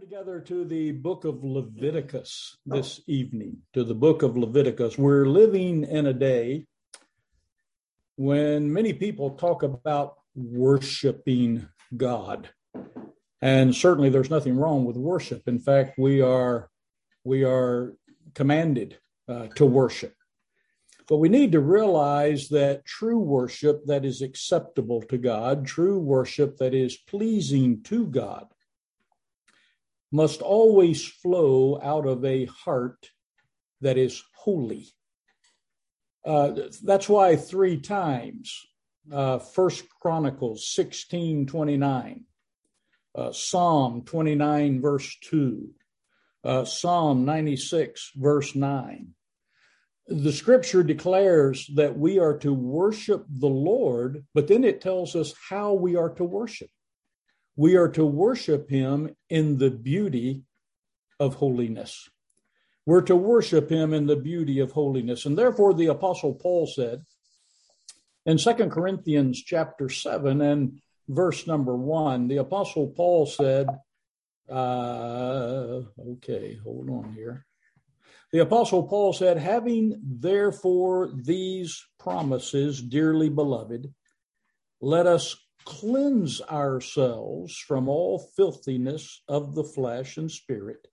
Together to the book of Leviticus this evening, to the book of Leviticus. We're living in a day when many people talk about worshiping God. And certainly there's nothing wrong with worship. In fact, we are commanded to worship. But we need to realize that true worship that is acceptable to God, true worship that is pleasing to God, must always flow out of a heart that is holy. That's why three times, 1 Chronicles 16:29, Psalm 29 verse 2, Psalm 96 verse 9. The scripture declares that we are to worship the Lord, but then it tells us how we are to worship. We are to worship him in the beauty of holiness. We're to worship him in the beauty of holiness. And therefore, the Apostle Paul said in 2 Corinthians chapter 7 and verse number 1, the Apostle Paul said, hold on here. The Apostle Paul said, having therefore these promises, dearly beloved, let us cleanse ourselves from all filthiness of the flesh and spirit,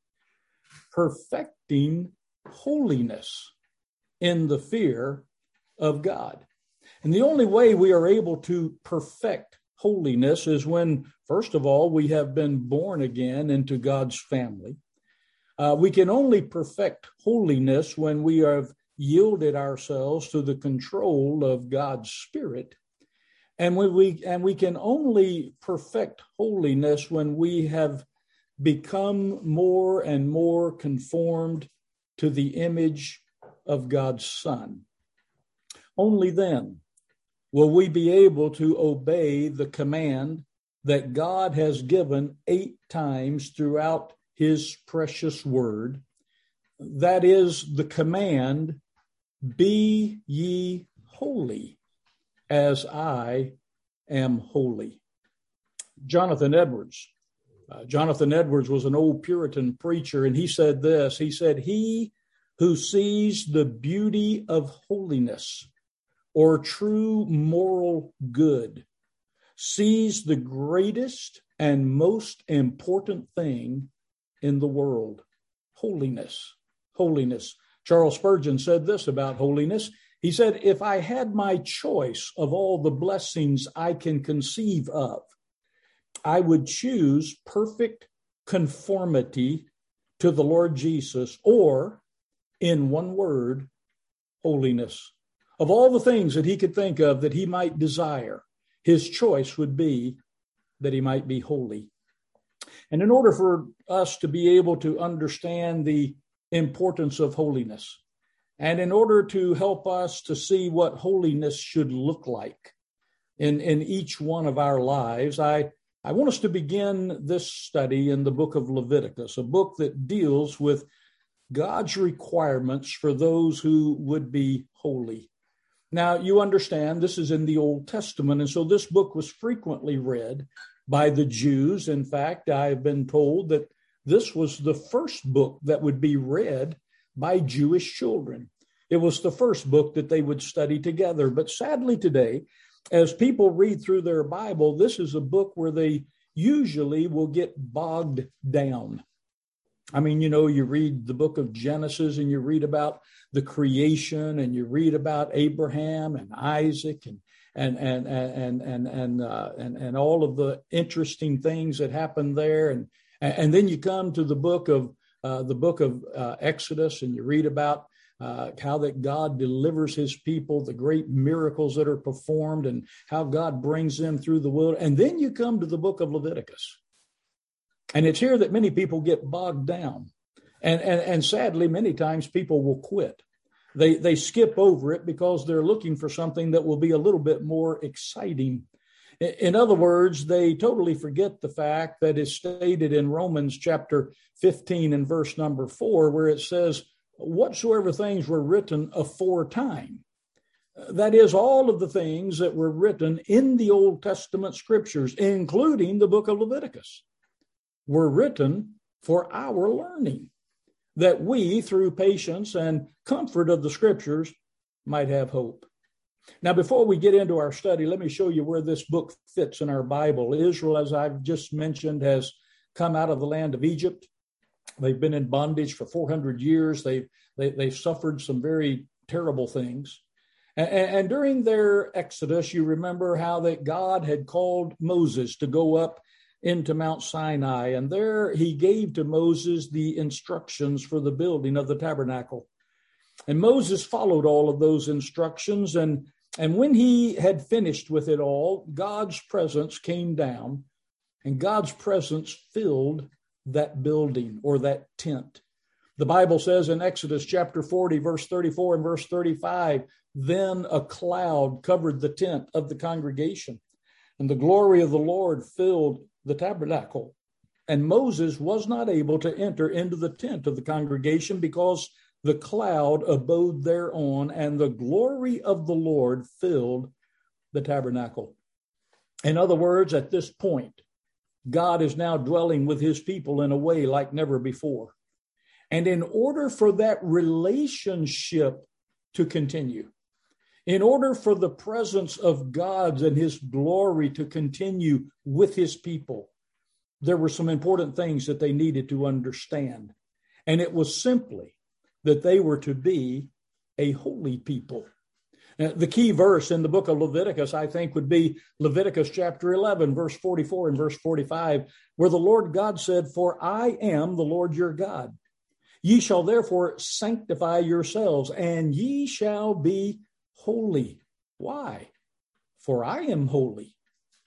perfecting holiness in the fear of God. And the only way we are able to perfect holiness is when, first of all, we have been born again into God's family. We can only perfect holiness when we have yielded ourselves to the control of God's Spirit. And we can only perfect holiness when we have become more and more conformed to the image of God's Son. Only then will we be able to obey the command that God has given 8 times throughout his precious word. That is the command, be ye holy, as I am holy. Jonathan Edwards was an old Puritan preacher, and he said this. He said, he who sees the beauty of holiness or true moral good sees the greatest and most important thing in the world, holiness. Holiness. Charles Spurgeon said this about holiness. He said, if I had my choice of all the blessings I can conceive of, I would choose perfect conformity to the Lord Jesus, or, in one word, holiness. Of all the things that he could think of that he might desire, his choice would be that he might be holy. And in order for us to be able to understand the importance of holiness, and in order to help us to see what holiness should look like in each one of our lives, I want us to begin this study in the book of Leviticus, a book that deals with God's requirements for those who would be holy. Now, you understand this is in the Old Testament, and so this book was frequently read by the Jews. In fact, I've been told that this was the first book that would be read by Jewish children. It was the first book that they would study together. But sadly today, as people read through their Bible, this is a book where they usually will get bogged down. I mean, you read the book of Genesis and you read about the creation and you read about Abraham and Isaac and all of the interesting things that happened there. And then you come to the book of Exodus, and you read about how that God delivers his people, the great miracles that are performed, and how God brings them through the wilderness. And then you come to the book of Leviticus. And it's here that many people get bogged down. And sadly, many times people will quit. They skip over it because they're looking for something that will be a little bit more exciting. In other words, they totally forget the fact that is stated in Romans chapter 15 and verse number 4, where it says, whatsoever things were written aforetime. That is, all of the things that were written in the Old Testament scriptures, including the book of Leviticus, were written for our learning, that we, through patience and comfort of the Scriptures, might have hope. Now, before we get into our study, let me show you where this book fits in our Bible. Israel, as I've just mentioned, has come out of the land of Egypt. They've been in bondage for 400 years. They've suffered some very terrible things. And during their exodus, you remember how that God had called Moses to go up into Mount Sinai. And there he gave to Moses the instructions for the building of the tabernacle. And Moses followed all of those instructions. And when he had finished with it all, God's presence came down, and God's presence filled that building or that tent. The Bible says in Exodus chapter 40, verse 34 and verse 35, then a cloud covered the tent of the congregation, and the glory of the Lord filled the tabernacle. And Moses was not able to enter into the tent of the congregation because the cloud abode thereon, and the glory of the Lord filled the tabernacle. In other words, at this point, God is now dwelling with his people in a way like never before. And in order for that relationship to continue, in order for the presence of God and his glory to continue with his people, there were some important things that they needed to understand. And it was simply that they were to be a holy people. Now, the key verse in the book of Leviticus, I think, would be Leviticus chapter 11, verse 44 and verse 45, where the Lord God said, for I am the Lord your God. Ye shall therefore sanctify yourselves, and ye shall be holy. Why? For I am holy.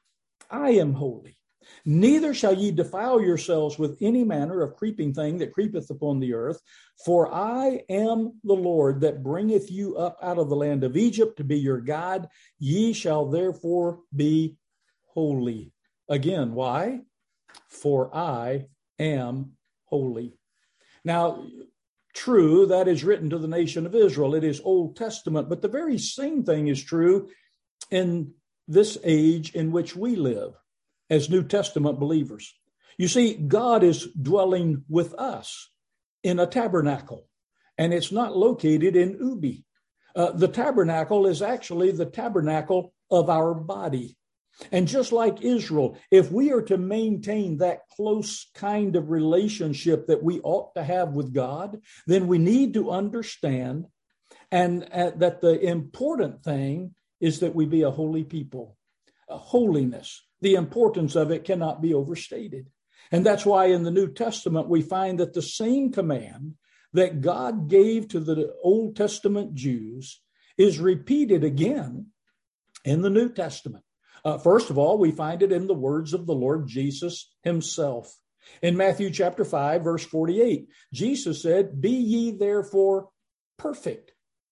I am holy. Neither shall ye defile yourselves with any manner of creeping thing that creepeth upon the earth. For I am the Lord that bringeth you up out of the land of Egypt to be your God. Ye shall therefore be holy. Again, why? For I am holy. Now, true, that is written to the nation of Israel. It is Old Testament, but the very same thing is true in this age in which we live as New Testament believers. You see, God is dwelling with us in a tabernacle, and it's not located in Ubi. The tabernacle is actually the tabernacle of our body. And just like Israel, if we are to maintain that close kind of relationship that we ought to have with God, then we need to understand and that the important thing is that we be a holy people. Holiness, the importance of it cannot be overstated. And that's why in the New Testament, we find that the same command that God gave to the Old Testament Jews is repeated again in the New Testament. First of all, we find it in the words of the Lord Jesus himself. In Matthew chapter 5, verse 48, Jesus said, be ye therefore perfect,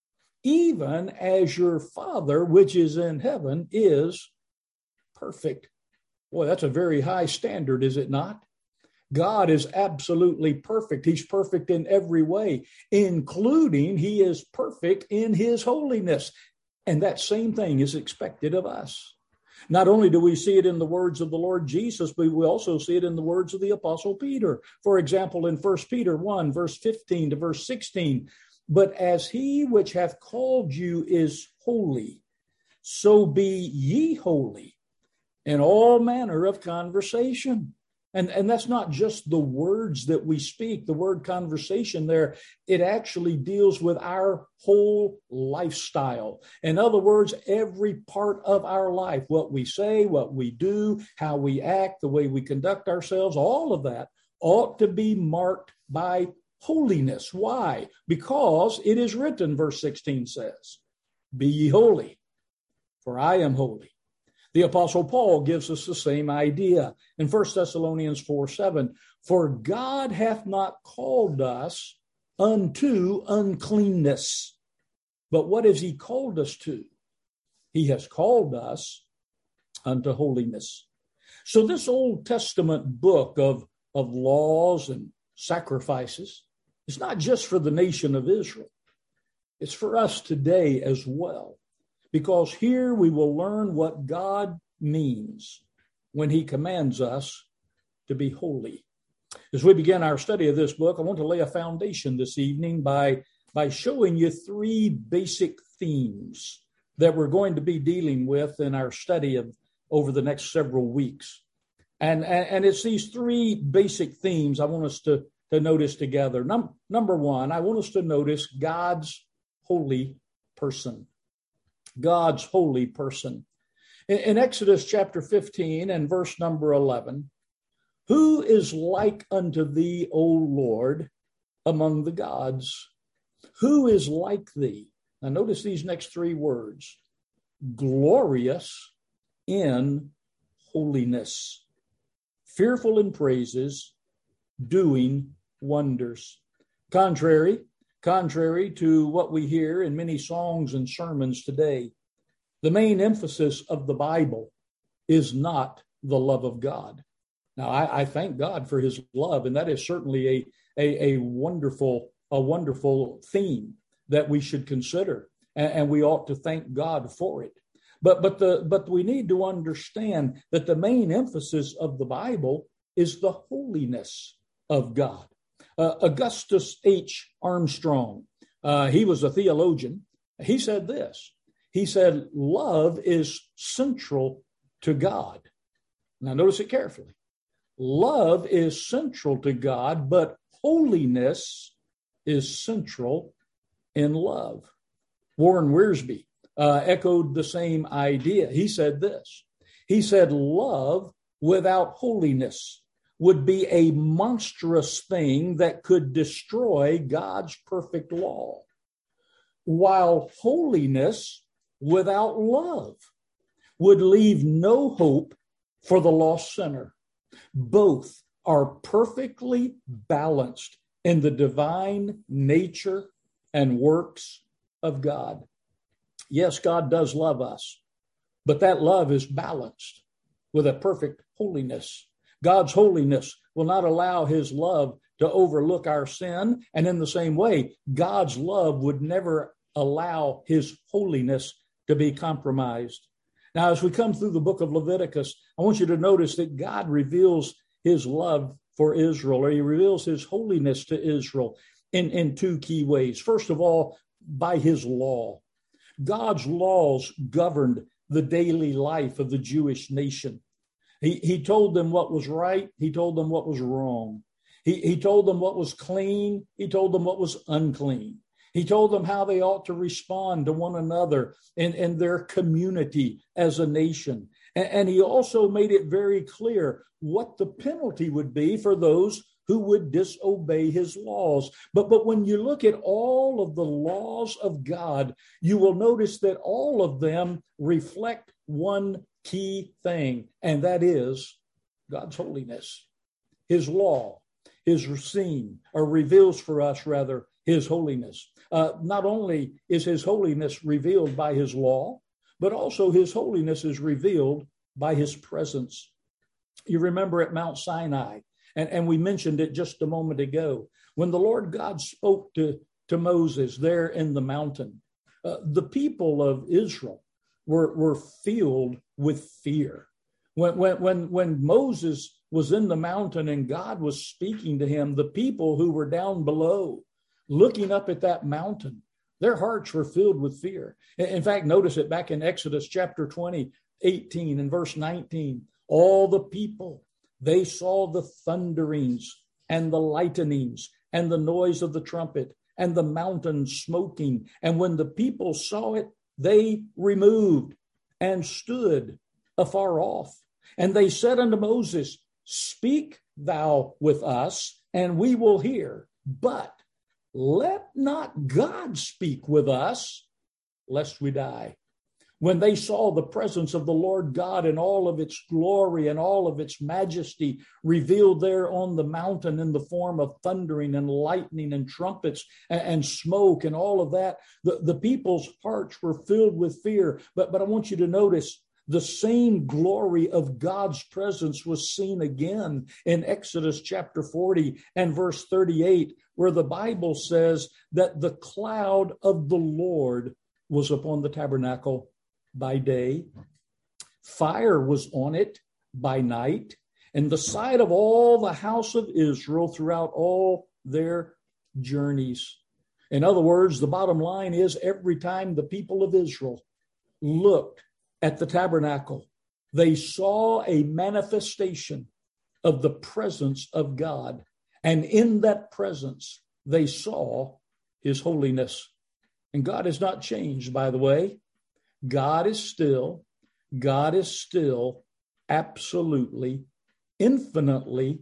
even as your Father which is in heaven is perfect. Boy, that's a very high standard, is it not? God is absolutely perfect. He's perfect in every way, including he is perfect in his holiness. And that same thing is expected of us. Not only do we see it in the words of the Lord Jesus, but we also see it in the words of the Apostle Peter. For example, in 1 Peter 1, verse 15 to verse 16, but as he which hath called you is holy, so be ye holy in all manner of conversation. And that's not just the words that we speak, the word conversation there. It actually deals with our whole lifestyle. In other words, every part of our life, what we say, what we do, how we act, the way we conduct ourselves, all of that ought to be marked by holiness. Why? Because it is written, verse 16 says, be ye holy, for I am holy. The Apostle Paul gives us the same idea in 1 Thessalonians 4:7. For God hath not called us unto uncleanness. But what has he called us to? He has called us unto holiness. So this Old Testament book of laws and sacrifices is not just for the nation of Israel. It's for us today as well. Because here we will learn what God means when he commands us to be holy. As we begin our study of this book, I want to lay a foundation this evening by showing you three basic themes that we're going to be dealing with in our study of over the next several weeks. And it's these three basic themes I want us to notice together. Number one, I want us to notice God's holy person. God's holy person. In Exodus chapter 15 and verse number 11, who is like unto thee, O Lord, among the gods? Who is like thee? Now notice these next three words. Glorious in holiness, fearful in praises, doing wonders. Contrary to what we hear in many songs and sermons today, the main emphasis of the Bible is not the love of God. Now, I thank God for his love, and that is certainly a wonderful theme that we should consider, and we ought to thank God for it. But we need to understand that the main emphasis of the Bible is the holiness of God. Augustus H. Armstrong, he was a theologian. He said this. He said, love is central to God. Now, notice it carefully. Love is central to God, but holiness is central in love. Warren Wiersbe echoed the same idea. He said this. He said, love without holiness would be a monstrous thing that could destroy God's perfect law, while holiness without love would leave no hope for the lost sinner. Both are perfectly balanced in the divine nature and works of God. Yes, God does love us, but that love is balanced with a perfect holiness. God's holiness will not allow his love to overlook our sin, and in the same way, God's love would never allow his holiness to be compromised. Now, as we come through the book of Leviticus, I want you to notice that God reveals his love for Israel, or he reveals his holiness to Israel in two key ways. First of all, by his law. God's laws governed the daily life of the Jewish nation. He told them what was right. He told them what was wrong. He told them what was clean. He told them what was unclean. He told them how they ought to respond to one another in their community as a nation. And he also made it very clear what the penalty would be for those who would disobey his laws. But when you look at all of the laws of God, you will notice that all of them reflect one key thing, and that is God's holiness. His law reveals for us, rather, his holiness. Not only is his holiness revealed by his law, but also his holiness is revealed by his presence. You remember at Mount Sinai, and we mentioned it just a moment ago, when the Lord God spoke to Moses there in the mountain, the people of Israel were filled with fear. When Moses was in the mountain and God was speaking to him, the people who were down below looking up at that mountain, their hearts were filled with fear. In fact, notice it back in Exodus chapter 20, 18 and verse 19. All the people, they saw the thunderings and the lightnings and the noise of the trumpet and the mountain smoking. And when the people saw it, they removed and stood afar off. And they said unto Moses, speak thou with us, and we will hear. But let not God speak with us, lest we die. When they saw the presence of the Lord God in all of its glory and all of its majesty revealed there on the mountain in the form of thundering and lightning and trumpets and smoke and all of that, the people's hearts were filled with fear. But I want you to notice the same glory of God's presence was seen again in Exodus chapter 40 and verse 38, where the Bible says that the cloud of the Lord was upon the tabernacle by day, fire was on it by night, in the sight of all the house of Israel throughout all their journeys. In other words, the bottom line is every time the people of Israel looked at the tabernacle, they saw a manifestation of the presence of God. And in that presence, they saw his holiness. And God has not changed, by the way. God is still absolutely, infinitely,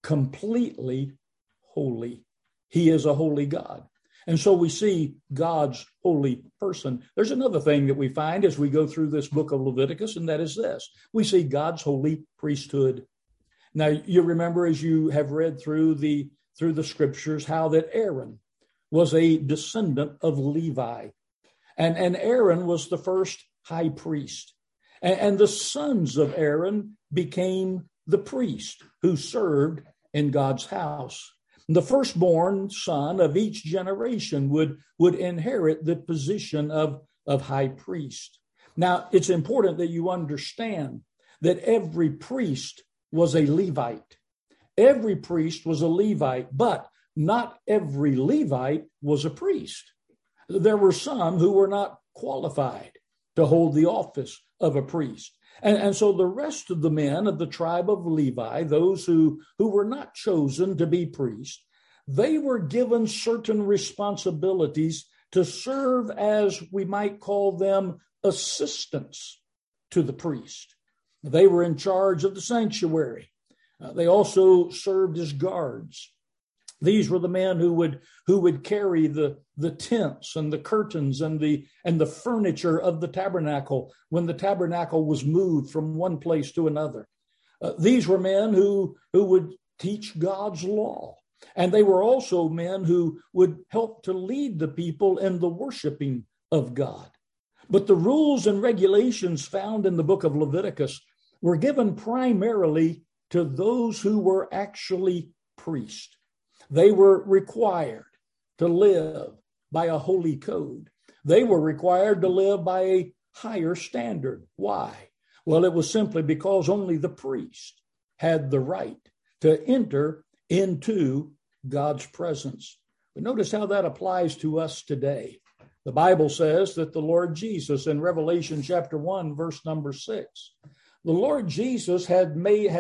completely holy. He is a holy God. And so we see God's holy person. There's another thing that we find as we go through this book of Leviticus, and that is this. We see God's holy priesthood. Now, you remember as you have read through the scriptures how that Aaron was a descendant of Levi. And Aaron was the first high priest. And the sons of Aaron became the priest who served in God's house. The firstborn son of each generation would inherit the position of high priest. Now, it's important that you understand that every priest was a Levite. Every priest was a Levite, but not every Levite was a priest. There were some who were not qualified to hold the office of a priest. And so the rest of the men of the tribe of Levi, those who were not chosen to be priests, they were given certain responsibilities to serve as we might call them assistants to the priest. They were in charge of the sanctuary. They also served as guards. These were the men who would carry the tents and the curtains and the furniture of the tabernacle when the tabernacle was moved from one place to another. These were men who would teach God's law. And they were also men who would help to lead the people in the worshiping of God. But the rules and regulations found in the book of Leviticus were given primarily to those who were actually priests. They were required to live by a holy code. They were required to live by a higher standard. Why? Well, it was simply because only the priest had the right to enter into God's presence. But notice how that applies to us today. The Bible says that the Lord Jesus in Revelation chapter 1, verse number 6, the Lord Jesus hath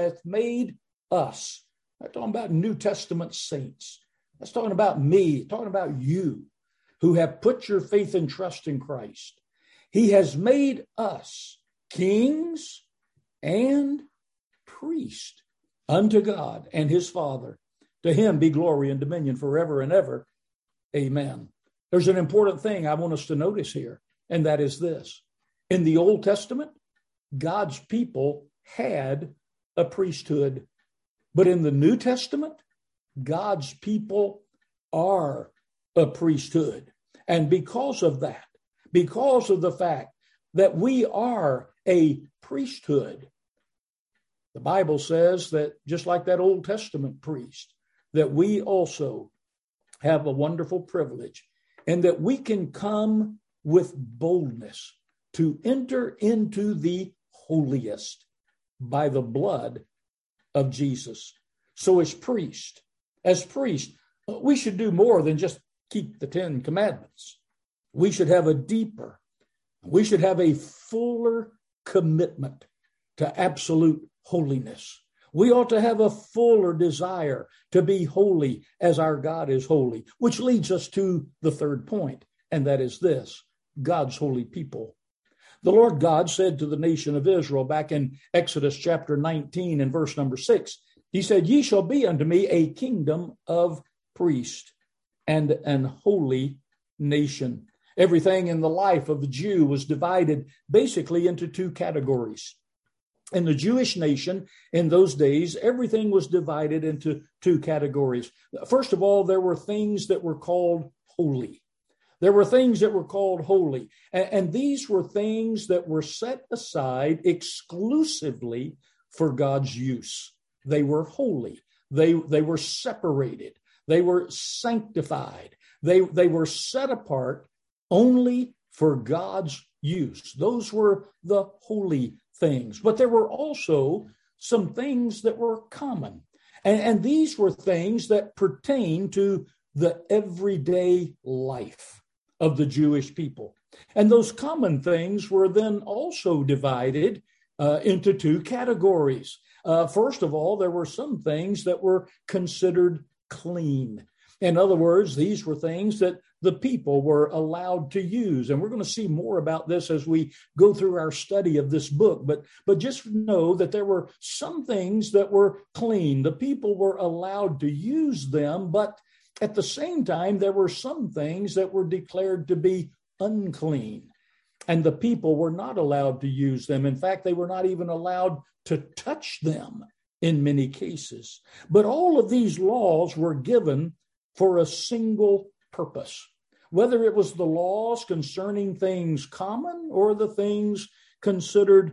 made us. I'm talking about New Testament saints. That's talking about me, talking about you who have put your faith and trust in Christ. He has made us kings and priests unto God and his Father. To him be glory and dominion forever and ever. Amen. There's an important thing I want us to notice here, and that is this. In the Old Testament, God's people had a priesthood. But in the New Testament, God's people are a priesthood. And because of that, because of the fact that we are a priesthood, the Bible says that just like that Old Testament priest, that we also have a wonderful privilege and that we can come with boldness to enter into the holiest by the blood of Jesus. So as priest, we should do more than just keep the 10 commandments. We should have we should have a fuller commitment to absolute holiness. We ought to have a fuller desire to be holy as our God is holy, which leads us to the third point, and that is this: God's holy people. The Lord God said to the nation of Israel back in Exodus chapter 19 and verse number 6, he said, "Ye shall be unto me a kingdom of priests and an holy nation." Everything in the life of the Jew was divided basically into two categories. In the Jewish nation in those days, everything was divided into two categories. First of all, there were things that were called holy. There were things that were called holy. And these were things that were set aside exclusively for God's use. They were holy. They were separated. They were sanctified. They were set apart only for God's use. Those were the holy things. But there were also some things that were common. And these were things that pertain to the everyday life of the Jewish people. And those common things were then also divided into two categories. First of all, there were some things that were considered clean. In other words, these were things that the people were allowed to use. And we're going to see more about this as we go through our study of this book. But just know that there were some things that were clean. The people were allowed to use them, but at the same time, there were some things that were declared to be unclean. And the people were not allowed to use them. In fact, they were not even allowed to touch them in many cases. But all of these laws were given for a single purpose, whether it was the laws concerning things common or the things considered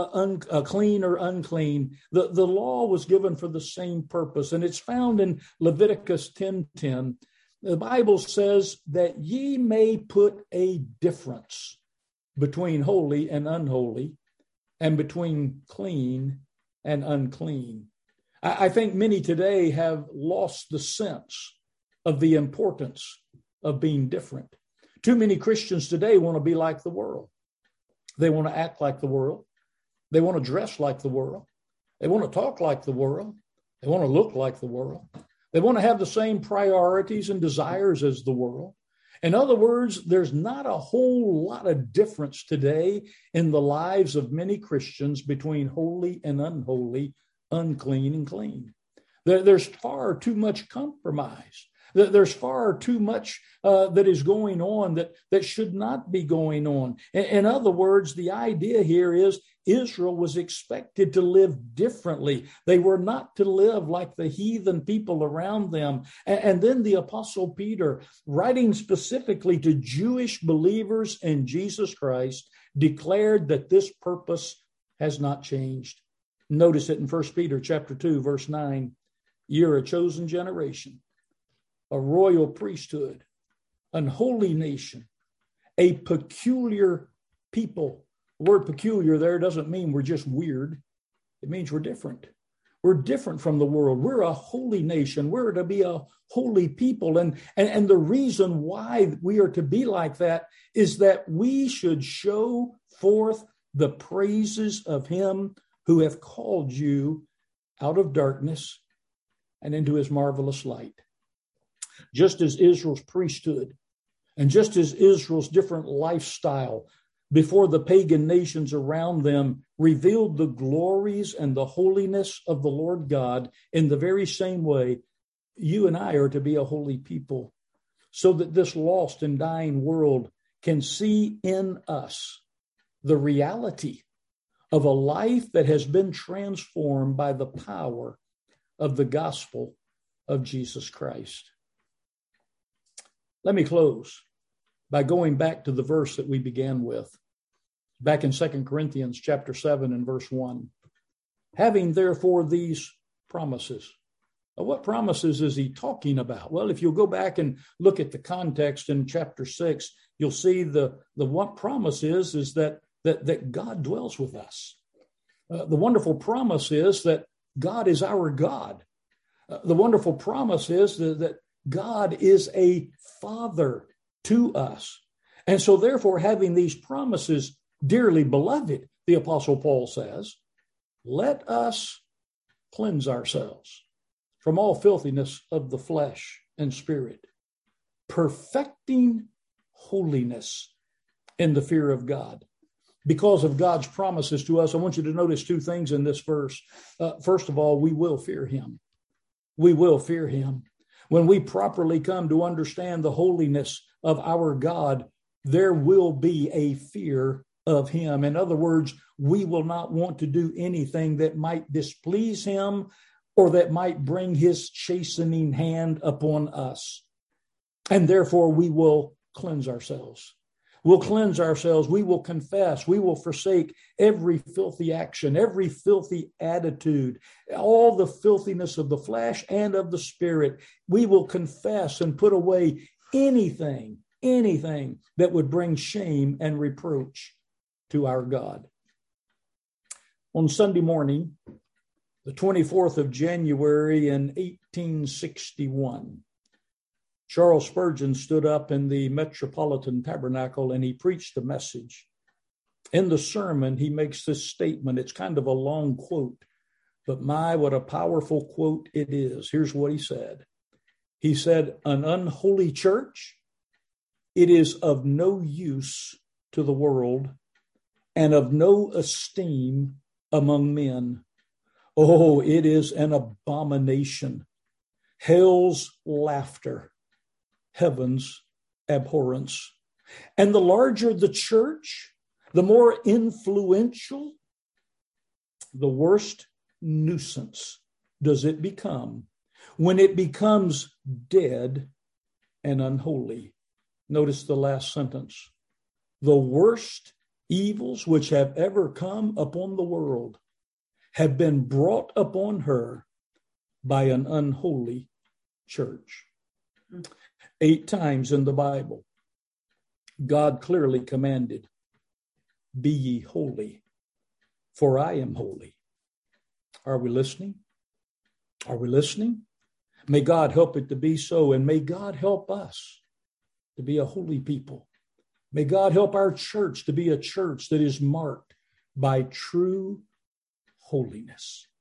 clean or unclean. The law was given for the same purpose, and it's found in Leviticus 10:10. The Bible says that ye may put a difference between holy and unholy, and between clean and unclean. I think many today have lost the sense of the importance of being different. Too many Christians today want to be like the world. They want to act like the world. They want to dress like the world. They want to talk like the world. They want to look like the world. They want to have the same priorities and desires as the world. In other words, there's not a whole lot of difference today in the lives of many Christians between holy and unholy, unclean and clean. There's far too much compromise. There's far too much that is going on that should not be going on. In other words, the idea here is Israel was expected to live differently. They were not to live like the heathen people around them. And then the Apostle Peter, writing specifically to Jewish believers in Jesus Christ, declared that this purpose has not changed. Notice it in 1 Peter chapter 2, verse 9. You're a chosen generation, a royal priesthood, an holy nation, a peculiar people. The word peculiar there doesn't mean we're just weird. It means we're different. We're different from the world. We're a holy nation. We're to be a holy people. And the reason why we are to be like that is that we should show forth the praises of him who hath called you out of darkness and into his marvelous light. Just as Israel's priesthood and just as Israel's different lifestyle before the pagan nations around them revealed the glories and the holiness of the Lord God, in the very same way, you and I are to be a holy people, so that this lost and dying world can see in us the reality of a life that has been transformed by the power of the gospel of Jesus Christ. Let me close by going back to the verse that we began with, back in 2 Corinthians chapter 7 and verse 1. Having therefore these promises. Now, what promises is he talking about? Well, if you'll go back and look at the context in chapter 6, you'll see the what promise is that God dwells with us. The wonderful promise is that God is our God. The wonderful promise is that God is a father to us. And so therefore, having these promises, dearly beloved, the Apostle Paul says, let us cleanse ourselves from all filthiness of the flesh and spirit, perfecting holiness in the fear of God. Because of God's promises to us, I want you to notice two things in this verse. First of all, we will fear him. We will fear him. When we properly come to understand the holiness of our God, there will be a fear of him. In other words, we will not want to do anything that might displease him or that might bring his chastening hand upon us. And therefore, we will cleanse ourselves. We'll cleanse ourselves. We will confess. We will forsake every filthy action, every filthy attitude, all the filthiness of the flesh and of the spirit. We will confess and put away anything that would bring shame and reproach to our God. On Sunday morning, the 24th of January in 1861. Charles Spurgeon stood up in the Metropolitan Tabernacle and he preached a message. In the sermon, he makes this statement. It's kind of a long quote, but my, what a powerful quote it is. Here's what he said. He said, an unholy church, it is of no use to the world and of no esteem among men. Oh, it is an abomination, hell's laughter, heaven's abhorrence. And the larger the church, the more influential, the worst nuisance does it become when it becomes dead and unholy. Notice the last sentence. The worst evils which have ever come upon the world have been brought upon her by an unholy church. 8 times in the Bible, God clearly commanded, be ye holy, for I am holy. Are we listening? Are we listening? May God help it to be so, and may God help us to be a holy people. May God help our church to be a church that is marked by true holiness.